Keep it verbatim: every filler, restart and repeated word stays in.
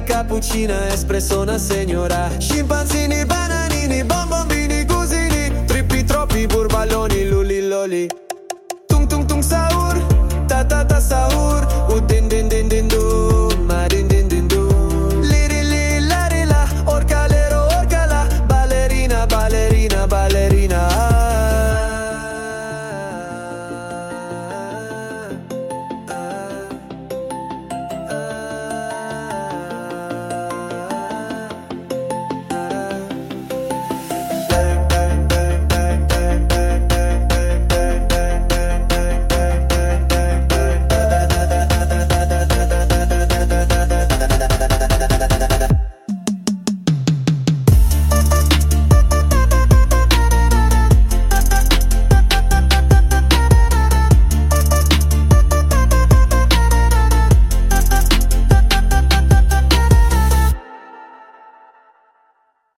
cappuccina, espresso una signora. Scimpanzini, bananini, bonbonini, cusini, trippi troppi, burballoni, lulli loli. Tung tung tung saur, ta ta ta saur.